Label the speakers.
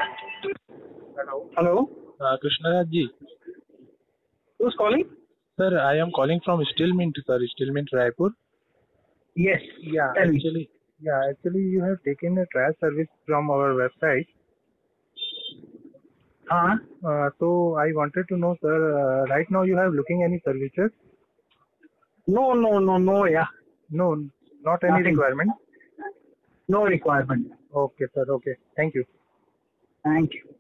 Speaker 1: Hello.
Speaker 2: Hello.
Speaker 1: Krishnaraj ji.
Speaker 2: Who's calling?
Speaker 1: Sir, I am calling from Steel Mint, sir. Steel Mint, Raipur.
Speaker 2: Yes.
Speaker 1: Yeah,
Speaker 2: Tell me.
Speaker 1: actually, you have taken a trial service from our website. So I wanted to know, sir, right now you have looking any services?
Speaker 2: No. Yeah.
Speaker 1: No, not any
Speaker 2: Nothing.
Speaker 1: requirement.
Speaker 2: No requirement.
Speaker 1: Okay, sir. Okay. Thank you.
Speaker 2: Thank you.